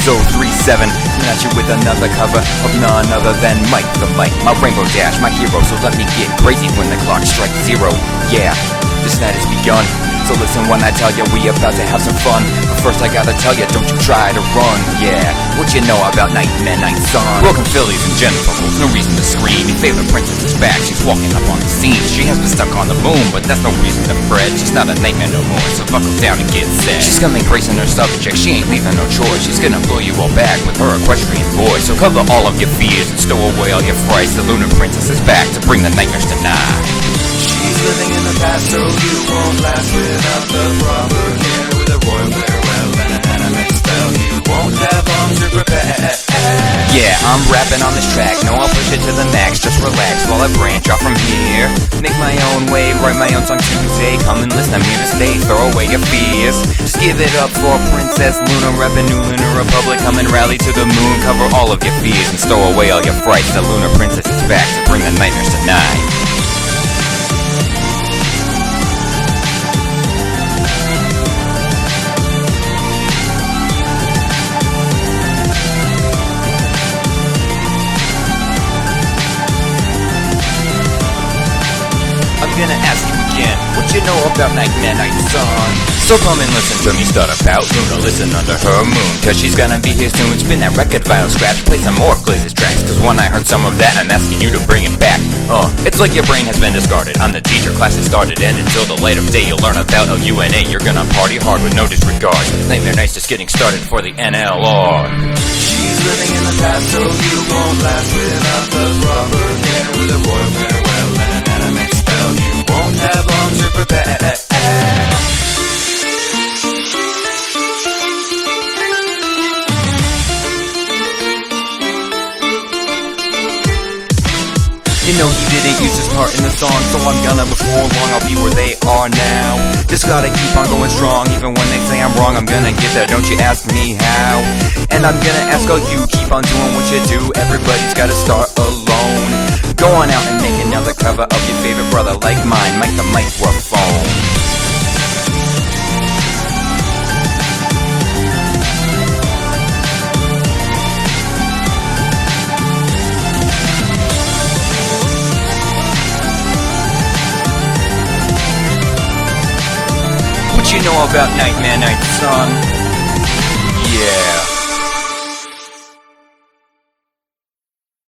is 037, coming at you with another cover of none other than Mike the Mike, my Rainbow Dash, my hero. So let me get crazy when the clock strikes 0. Yeah, this night has begun, so listen when I tell you we about to have some fun. But first I gotta tell you, don't you try to run. Yeah, what you know about Nightmare Night Sun? Welcome Phillies and genitals, no reason to scream. Your favorite princess is back, she's walking up on the scene. She has been stuck on the moon, but that's no reason to fret. She's not a nightmare no more, so buckle down and get set. She's coming gracing her subject, she ain't leaving no choice. She's gonna blow you all back with her equestrian voice. So cover all of your fears and stow away all your frights. The Lunar Princess is back to bring the nightmares to night. She's living in the past, so you won't last without the proper care. With a royal farewell and an anime spell, you won't have long to prepare. Yeah, I'm rapping on this track, no I'll push it to the max. Just relax while I branch off from here. Make my own way, write my own song Tuesday. Come and listen, I'm here to stay, throw away your fears. Just give it up for Princess Luna, reppin' New Lunar Republic. Come and rally to the moon, cover all of your fears and stow away all your frights. The Lunar Princess is back to bring the nightmares tonight. I'm gonna ask you again, what you know about Nightmare Night Sun? So come and listen to me start about Luna, listen under her moon, cause she's gonna be here soon. Spin that record vinyl scratch, play some more of Glaz's tracks, cause when I heard some of that, I'm asking you to bring it back. It's like your brain has been discarded, I'm the teacher, class has started, and until the light of day you'll learn about LUNA. You're gonna party hard with no disregard. Nightmare Night's just getting started for the NLR. She's living in the past, so you won't last without the proper care. With a royal farewell and an anime spell, you won't have long to prepare. You know he didn't use his part in the song, so I'm gonna, before long I'll be where they are now. Just gotta keep on going strong, even when they say I'm wrong. I'm gonna get there, don't you ask me how. And I'm gonna ask all you, keep on doing what you do. Everybody's gotta start alone. Go on out and make another cover of your favorite brother like mine, Mike the Microphone. What you know about Nightmare Night Sun? Yeah.